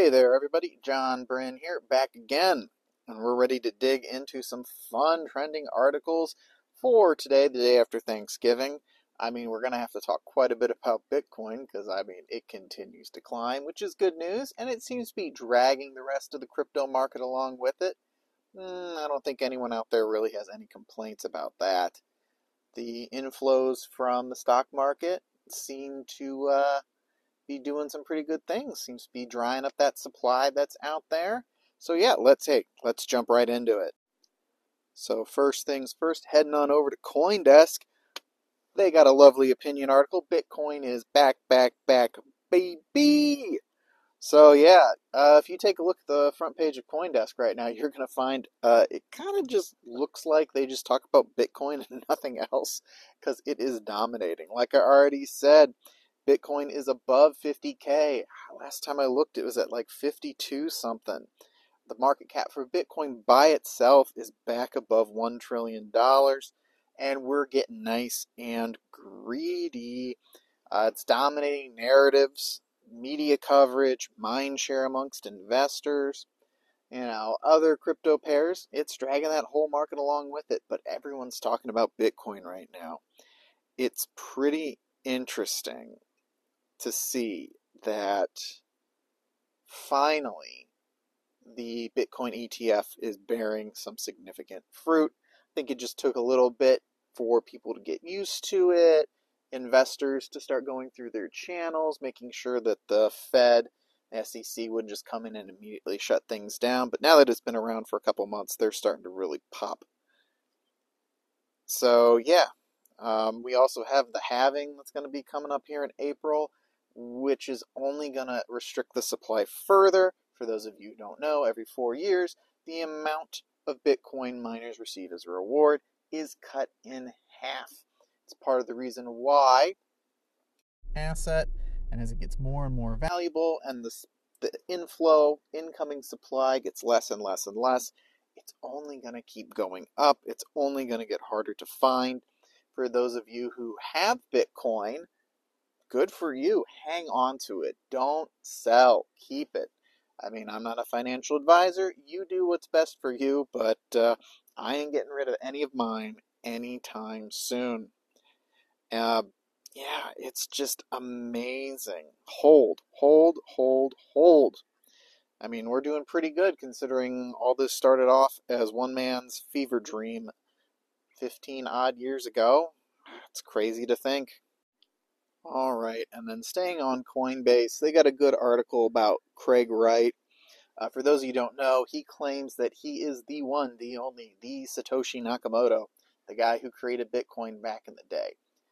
Hey there, everybody. John Bryn here, back again. And we're ready to dig into some fun trending articles for today, the day after Thanksgiving. We're going to have to talk quite a bit about Bitcoin because, it continues to climb, which is good news, and it seems to be dragging the rest of the crypto market along with it. I don't think anyone out there really has any complaints about that. The inflows from the stock market seem to be doing some pretty good things. Seems to be drying up that supply that's out there. So yeah, let's jump right into it. So first things first, heading on over to CoinDesk. They got a lovely opinion article. Bitcoin is back, back, back, baby. So yeah, if you take a look at the front page of CoinDesk right now, you're gonna find it kind of just looks like they just talk about Bitcoin and nothing else, because it is dominating. Like I already said, Bitcoin is above 50K. Last time I looked, it was at like 52 something. The market cap for Bitcoin by itself is back above $1 trillion, and we're getting nice and greedy. It's dominating narratives, media coverage, mind share amongst investors. Other crypto pairs, it's dragging that whole market along with it, but everyone's talking about Bitcoin right now. It's pretty interesting to see that finally the Bitcoin ETF is bearing some significant fruit. I think it just took a little bit for people to get used to it, investors to start going through their channels, making sure that the Fed, the SEC wouldn't just come in and immediately shut things down. But now that it's been around for a couple months, they're starting to really pop. So yeah, we also have the halving that's going to be coming up here in April, which is only going to restrict the supply further. For those of you who don't know, every 4 years, the amount of Bitcoin miners receive as a reward is cut in half. It's part of the reason why asset, and as it gets more and more valuable and the incoming supply gets less and less and less, it's only going to keep going up. It's only going to get harder to find. For those of you who have Bitcoin, good for you. Hang on to it. Don't sell. Keep it. I'm not a financial advisor. You do what's best for you, but I ain't getting rid of any of mine anytime soon. Yeah, it's just amazing. Hold, hold, hold, hold. We're doing pretty good considering all this started off as one man's fever dream 15 odd years ago. It's crazy to think. All right, and then staying on Coinbase, they got a good article about Craig Wright. For those of you who don't know, he claims that he is the one, the only, the Satoshi Nakamoto, the guy who created Bitcoin back in the day.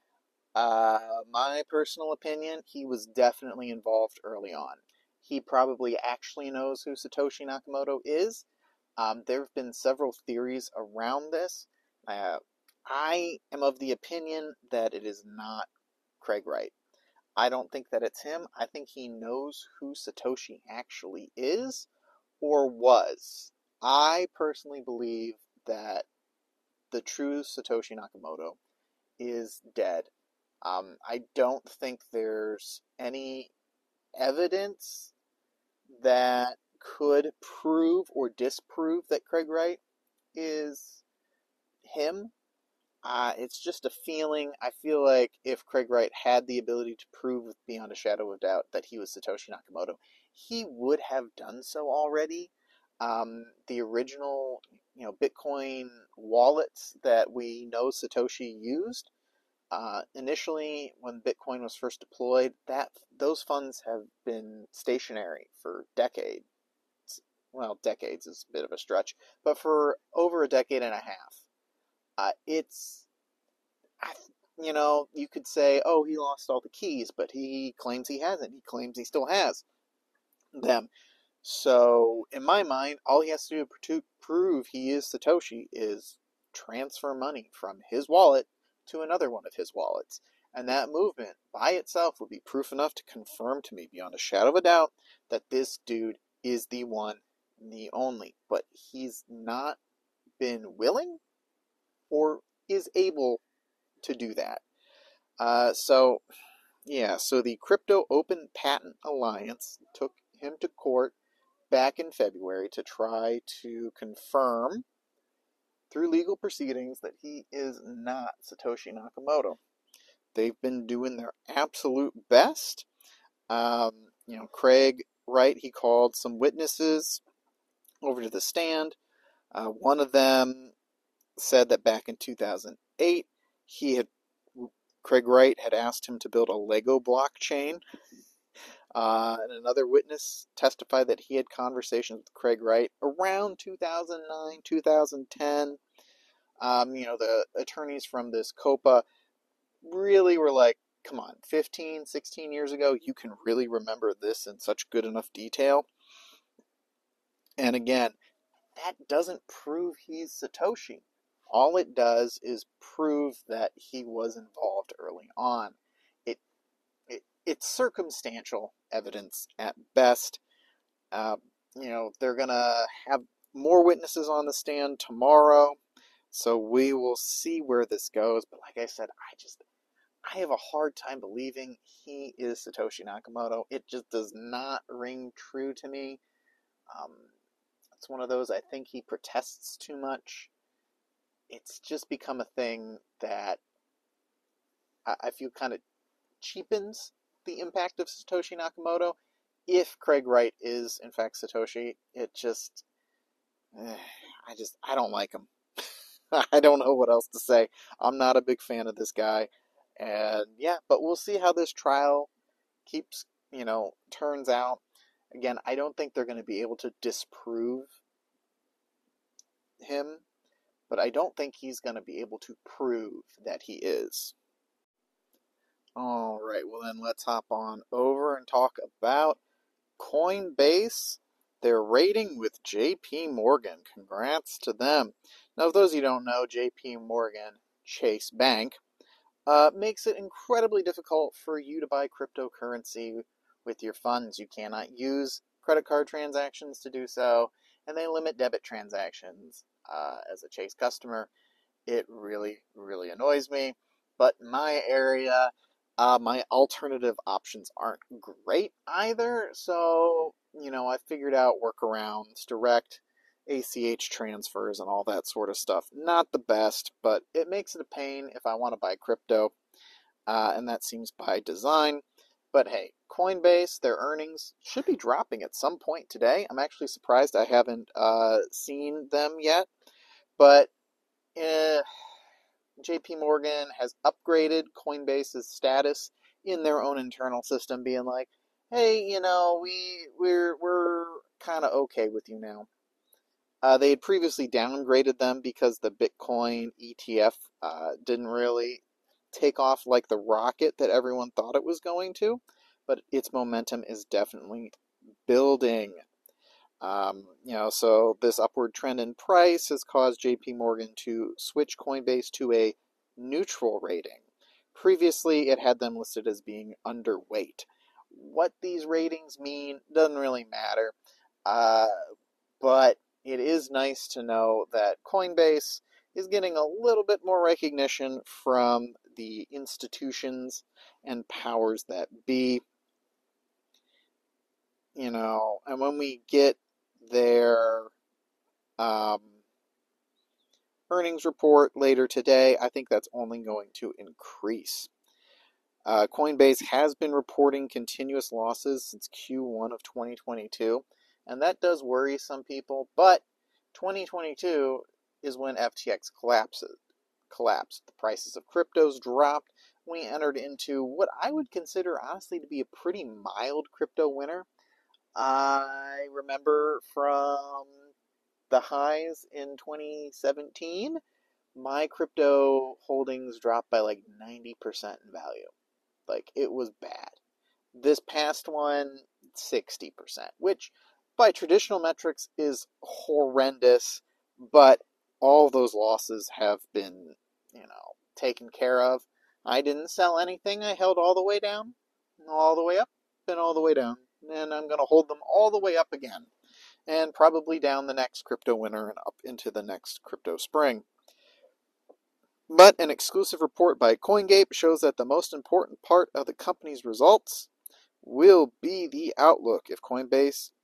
My personal opinion, he was definitely involved early on. He probably actually knows who Satoshi Nakamoto is. There have been several theories around this. I am of the opinion that it is not Craig Wright. I don't think that it's him. I think he knows who Satoshi actually is or was. I personally believe that the true Satoshi Nakamoto is dead. I don't think there's any evidence that could prove or disprove that Craig Wright is him. It's just a feeling. I feel like if Craig Wright had the ability to prove beyond a shadow of doubt that he was Satoshi Nakamoto, he would have done so already. The original, Bitcoin wallets that we know Satoshi used, initially when Bitcoin was first deployed, those funds have been stationary for decades. Well, decades is a bit of a stretch, but for over a decade and a half. You could say, oh, he lost all the keys, but he claims he hasn't. He claims he still has them. So, in my mind, all he has to do to prove he is Satoshi is transfer money from his wallet to another one of his wallets. And that movement by itself would be proof enough to confirm to me beyond a shadow of a doubt that this dude is the one, the only. But he's not been willing or is able to do that. So the Crypto Open Patent Alliance took him to court back in February to try to confirm through legal proceedings that he is not Satoshi Nakamoto. They've been doing their absolute best. Craig Wright, he called some witnesses over to the stand. One of them said that back in 2008, Craig Wright had asked him to build a Lego blockchain. And another witness testified that he had conversations with Craig Wright around 2009, 2010. The attorneys from this COPA really were like, come on, 15, 16 years ago, you can really remember this in such good enough detail? And again, that doesn't prove he's Satoshi. All it does is prove that he was involved early on. It's circumstantial evidence at best. They're going to have more witnesses on the stand tomorrow, so we will see where this goes. But like I said, I have a hard time believing he is Satoshi Nakamoto. It just does not ring true to me. It's one of those, I think he protests too much. It's just become a thing that I feel kind of cheapens the impact of Satoshi Nakamoto. If Craig Wright is in fact Satoshi, I don't like him. I don't know what else to say. I'm not a big fan of this guy. And yeah, but we'll see how this trial turns out. Again, I don't think they're going to be able to disprove him, but I don't think he's going to be able to prove that he is. All right, well then let's hop on over and talk about Coinbase. Their rating with JP Morgan. Congrats to them. Now, for those of you who don't know, JP Morgan Chase Bank makes it incredibly difficult for you to buy cryptocurrency with your funds. You cannot use credit card transactions to do so, and they limit debit transactions. As a Chase customer, it really, really annoys me. But in my area, my alternative options aren't great either, so, I figured out workarounds, direct ACH transfers and all that sort of stuff. Not the best, but it makes it a pain if I want to buy crypto, and that seems by design. But hey, Coinbase, their earnings should be dropping at some point today. I'm actually surprised I haven't seen them yet, but JP Morgan has upgraded Coinbase's status in their own internal system, being like, hey, we're kind of okay with you now. They had previously downgraded them because the Bitcoin ETF didn't really take off like the rocket that everyone thought it was going to, but its momentum is definitely building. So this upward trend in price has caused JP Morgan to switch Coinbase to a neutral rating. Previously, it had them listed as being underweight. What these ratings mean doesn't really matter, but it is nice to know that Coinbase is getting a little bit more recognition from the institutions and powers that be. And when we get their earnings report later today, I think that's only going to increase. Coinbase has been reporting continuous losses since Q1 of 2022, and that does worry some people, but 2022 is when FTX collapsed. The prices of cryptos dropped. We entered into what I would consider honestly to be a pretty mild crypto winter. I remember from the highs in 2017, my crypto holdings dropped by like 90% in value. Like, it was bad. This past one, 60%, which by traditional metrics is horrendous, but all those losses have been, taken care of. I didn't sell anything. I held all the way down, all the way up, and all the way down. And I'm going to hold them all the way up again, and probably down the next crypto winter and up into the next crypto spring. But an exclusive report by CoinGate shows that the most important part of the company's results will be the outlook. If Coinbase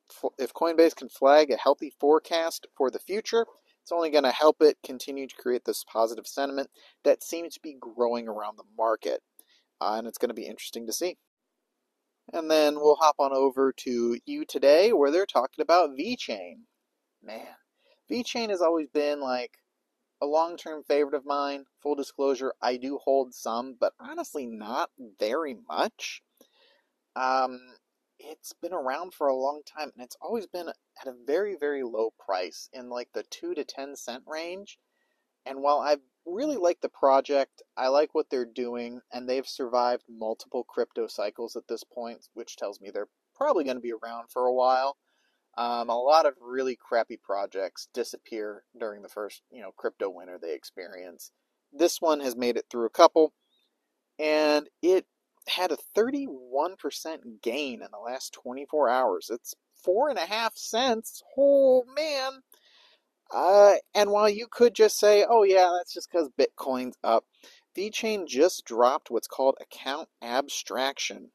if Coinbase can flag a healthy forecast for the future, it's only going to help it continue to create this positive sentiment that seems to be growing around the market. And it's going to be interesting to see. And then we'll hop on over to You Today, where they're talking about VeChain. Man, VeChain has always been like a long-term favorite of mine. Full disclosure, I do hold some, but honestly not very much. Um, it's been around for a long time, and it's always been at a very, very low price in like the 2 to 10 cent range. And while I really like the project, I like what they're doing, and they've survived multiple crypto cycles at this point, which tells me they're probably going to be around for a while. A lot of really crappy projects disappear during the first, crypto winter they experience. This one has made it through a couple, and it had a 31% gain in the last 24 hours. It's 4.5 cents. Oh man. And while you could just say, oh yeah, that's just because Bitcoin's up, VeChain just dropped what's called account abstraction.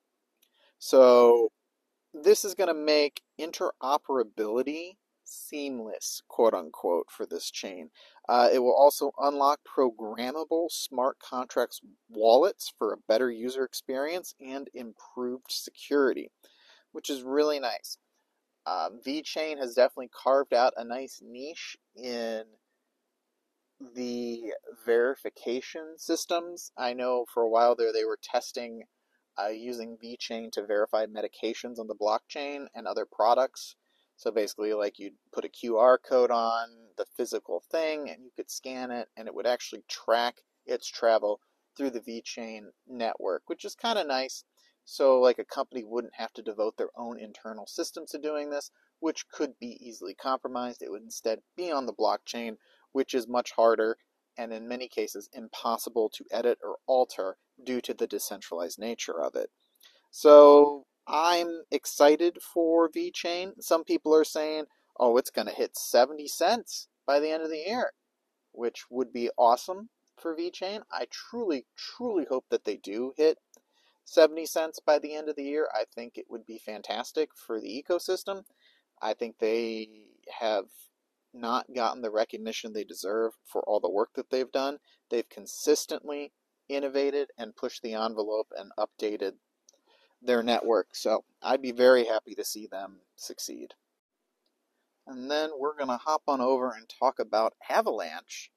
So this is going to make interoperability seamless, quote unquote, for this chain. It will also unlock programmable smart contracts wallets for a better user experience and improved security, which is really nice. VeChain has definitely carved out a nice niche in the verification systems. I know for a while there they were testing using VeChain to verify medications on the blockchain and other products. So basically, like you'd put a QR code on the physical thing and you could scan it and it would actually track its travel through the VeChain network, which is kind of nice. So like a company wouldn't have to devote their own internal systems to doing this, which could be easily compromised. It would instead be on the blockchain, which is much harder and in many cases impossible to edit or alter due to the decentralized nature of it. So I'm excited for VeChain. Some people are saying, oh, it's going to hit 70 cents by the end of the year, which would be awesome for VeChain. I truly, truly hope that they do hit 70 cents by the end of the year. I think it would be fantastic for the ecosystem. I think they have not gotten the recognition they deserve for all the work that they've done. They've consistently innovated and pushed the envelope and updated their network. So I'd be very happy to see them succeed. And then we're going to hop on over and talk about Avalanche.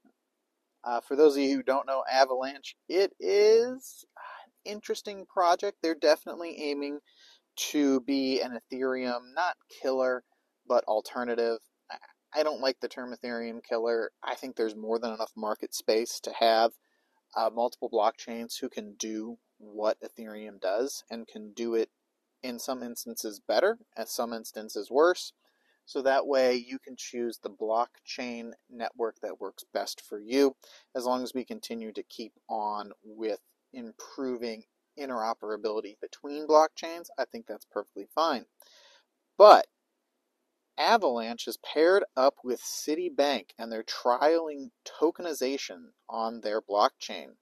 For those of you who don't know Avalanche, it is an interesting project. They're definitely aiming to be an Ethereum, not killer, but alternative. I don't like the term Ethereum killer. I think there's more than enough market space to have multiple blockchains who can do what Ethereum does and can do it in some instances better, and some instances worse. So that way you can choose the blockchain network that works best for you, as long as we continue to keep on with improving interoperability between blockchains. I think that's perfectly fine. But Avalanche is paired up with Citibank and they're trialing tokenization on their blockchain.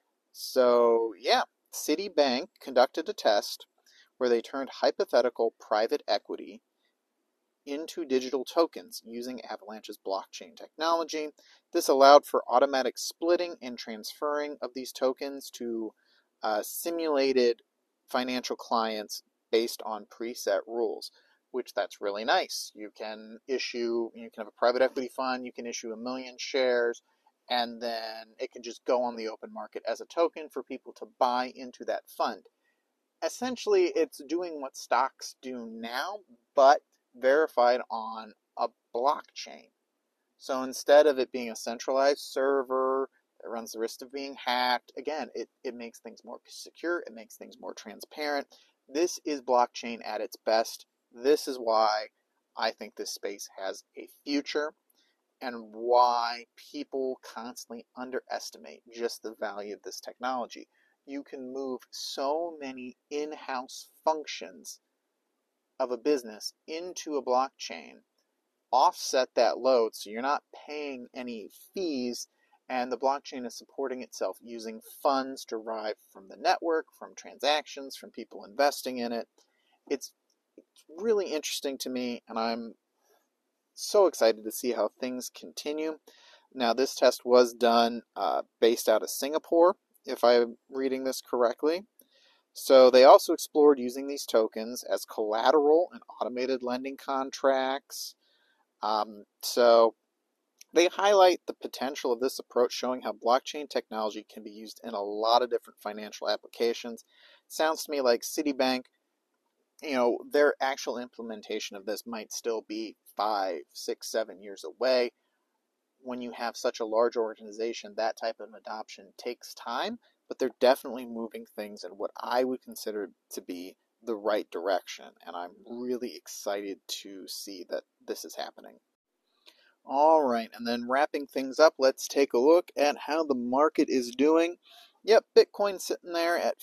So yeah, Citibank conducted a test where they turned hypothetical private equity into digital tokens using Avalanche's blockchain technology. This allowed for automatic splitting and transferring of these tokens to simulated financial clients based on preset rules, which that's really nice. You can have a private equity fund, you can issue 1 million shares, and then it can just go on the open market as a token for people to buy into that fund. Essentially, it's doing what stocks do now, but verified on a blockchain. So instead of it being a centralized server that runs the risk of being hacked, again, it makes things more secure, it makes things more transparent. This is blockchain at its best. This is why I think this space has a future and why people constantly underestimate just the value of this technology. You can move so many in-house functions of a business into a blockchain, offset that load so you're not paying any fees, and the blockchain is supporting itself using funds derived from the network, from transactions, from people investing in it. It's It's really interesting to me, and I'm so excited to see how things continue. Now, this test was done based out of Singapore, if I'm reading this correctly. So they also explored using these tokens as collateral in automated lending contracts. So they highlight the potential of this approach, showing how blockchain technology can be used in a lot of different financial applications. Sounds to me like Citibank, their actual implementation of this might still be 5, 6, 7 years away. When you have such a large organization, that type of adoption takes time, but they're definitely moving things in what I would consider to be the right direction. And I'm really excited to see that this is happening. All right, and then wrapping things up, let's take a look at how the market is doing. Yep, Bitcoin sitting there at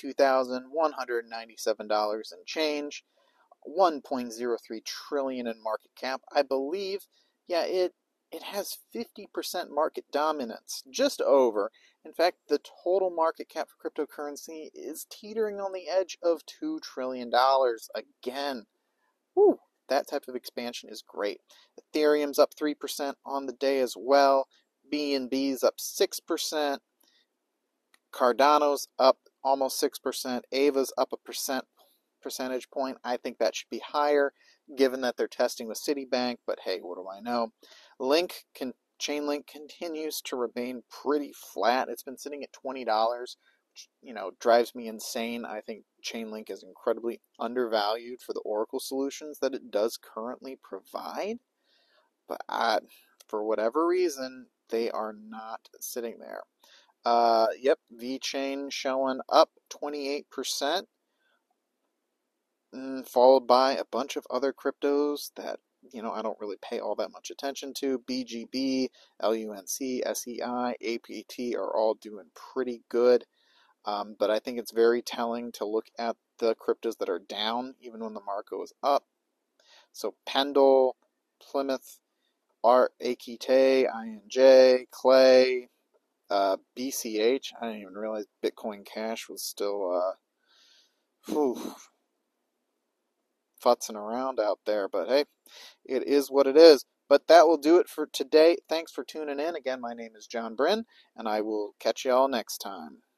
$52,197 and change, 1.03 trillion in market cap. I believe, yeah, it has 50% market dominance, just over. In fact, the total market cap for cryptocurrency is teetering on the edge of $2 trillion again. Woo, that type of expansion is great. Ethereum's up 3% on the day as well. BNB's up 6%. Cardano's up almost 6%. Ava's up a percentage point. I think that should be higher given that they're testing with Citibank, but hey, what do I know? Chainlink continues to remain pretty flat. It's been sitting at $20, which, drives me insane. I think Chainlink is incredibly undervalued for the Oracle solutions that it does currently provide, but for whatever reason, they are not sitting there. Yep, VeChain showing up 28%. Followed by a bunch of other cryptos that, I don't really pay all that much attention to. BGB, LUNC, SEI, APT are all doing pretty good. But I think it's very telling to look at the cryptos that are down, even when the market was up. So Pendle, Plymouth, Akite, INJ, Clay, BCH. I didn't even realize Bitcoin Cash was still futzing around out there, but hey, it is what it is. But that will do it for today. Thanks for tuning in. Again, my name is John Bryn, and I will catch you all next time.